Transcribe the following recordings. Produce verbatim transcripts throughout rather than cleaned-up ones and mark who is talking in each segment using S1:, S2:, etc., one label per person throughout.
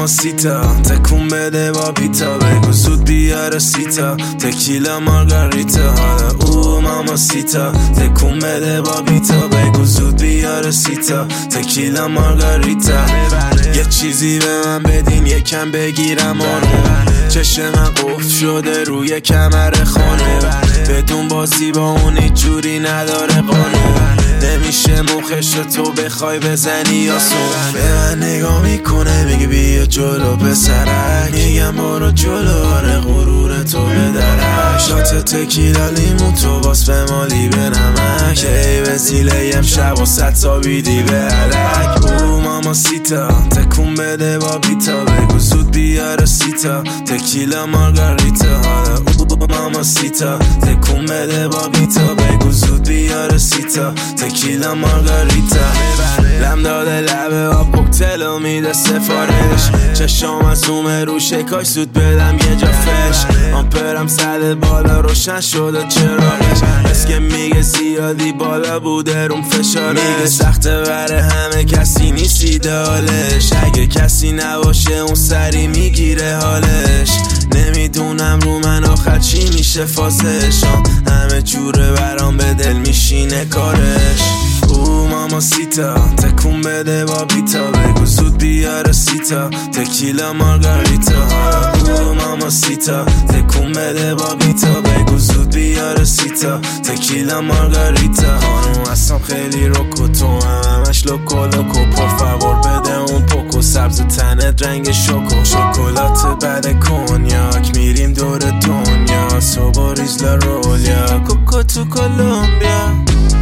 S1: ماماسیتا تکون بده با پیتا، بگو زود بیاره سیتا تکیلا مارگاریتا. حالا او ماماسیتا تکون بده با پیتا، بگو زود بیاره سیتا تکیلا مارگاریتا. یه چیزی به من بدین یکم بگیرم آنو، چشم من قفل شده روی کمر خانه، بدون بازی با اون هیچ جوری نداره قانون. نمیشه مخش رو تو بخوای بزنی یا سون. به من نگاه میکنه میگه بیا جلو پسرک، میگم برو جلو آره غرور تو بدرک. شات تکیلا لیمو تو باس به مالی به نمک، ای وسیله امشب و ست تا بیدی به علک. او ماماسیتا تکون بده با بیتا، بگو زود بیاره سیتا تکیلا مارگاریتا. حالا او ماماسیتا تکون بده با بیتا، بگو زود بیاره سیتا تکیلا مارگاریتا. لم داده لبه آب کوکتلو میده سفارش، چشام از زومه رو شکاش زود بدم یه جا فش. آمپرم صد بالا روشن شده چراغش، بس که میگه زیادی بالا بوده روم فشارش. میگه سخته بره همه کسی نیست ایدالش، اگه کسی نباشه اون سری میگیره حالش. نمیدونم رو من آخر چی میشه فازش، همه جوره برام به دل میشینه کارش. او ماماسیتا تکون بده با بیتا، بگو زود بیاره سیتا تکیلا مارگاریتا. او ماماسیتا تکون بده با بیتا، بگو زود بیاره سیتا تکیلا مارگاریتا. خانوم هستم خیلی روکو تو هم همش لوکو لوکو، پر فاور بده اون پوکو سبز تنت رنگ شوکو. شکلات بعد کنیاک میریم دور دنیا، صبح ریزلا رولیا کوکو تو کولومبیا.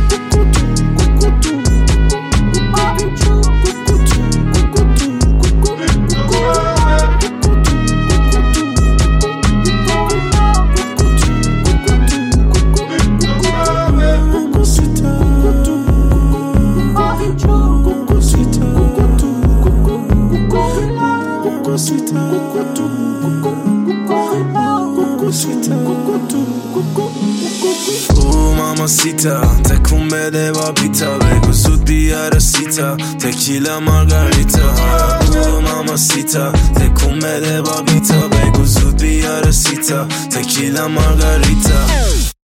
S1: او ماماسیتا تکون بده با بیتا، بگو زود بیاره سیتا تکیلا مارگاریتا. او ماماسیتا تکون بده با بیتا، بگو زود بیاره سیتا تکیلا مارگاریتا.